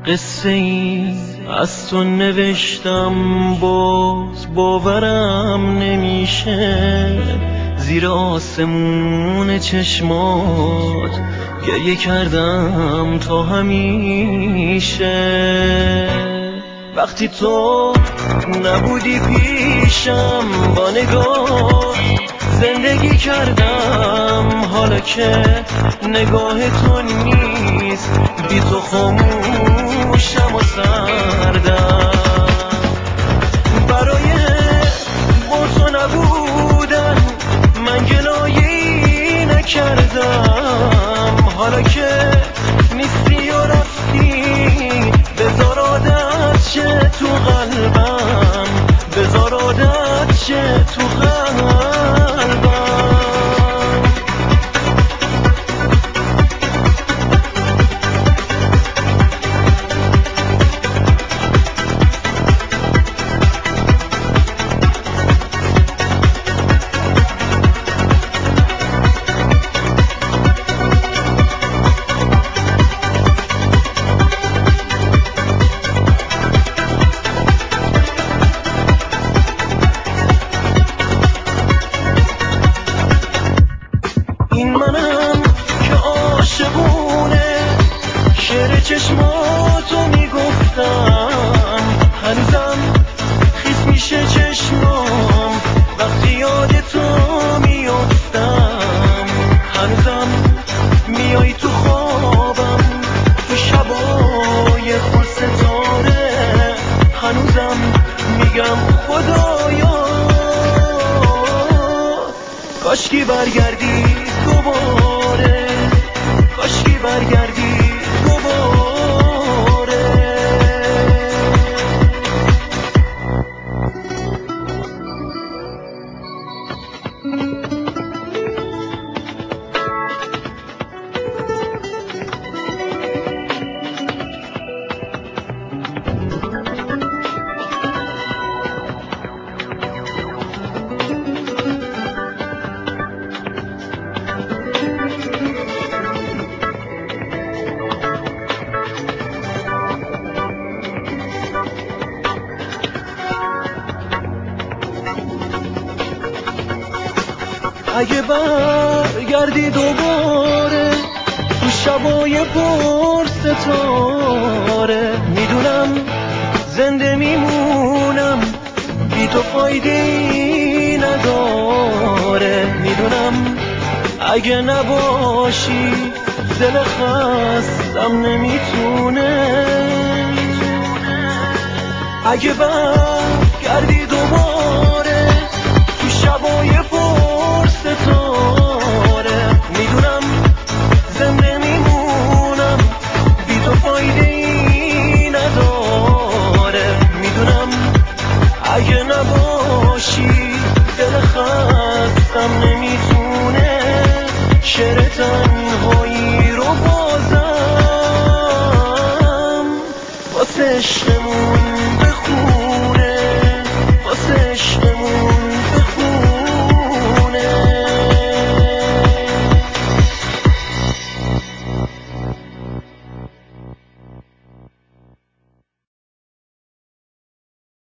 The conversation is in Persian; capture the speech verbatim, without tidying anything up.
قصه ای از تو نوشتم باز باورم نمیشه، زیر آسمون چشمات گریه کردم تا همیشه. وقتی تو نبودی پیشم با نگاه زندگی کردم، حالا که نگاه تو نیست بی تو خاموشم و سردم. برای با تو نبودن من گلایه‌ای نکردم، حالا که نیستی و رفتی بذار عادت شه تو قلبم، بذار عادت شه تو قلبم. این منم که عاشقونه شعر چشماتو میگفتم، هنوزم خیس میشه چشمام وقتی یاد تو میافتم. هنوزم میای تو خوابم تو شبای پر ستاره، هنوزم میگم خدایا کاشکی برگردی دوباره، کاشکی برگردی دوباره. اگه برگردی دوباره تو شبای پر ستاره، میدونم زنده میمونم بی تو فایده‌ای نداره. میدونم اگه نباشی دل خستم نمیتونه. اگه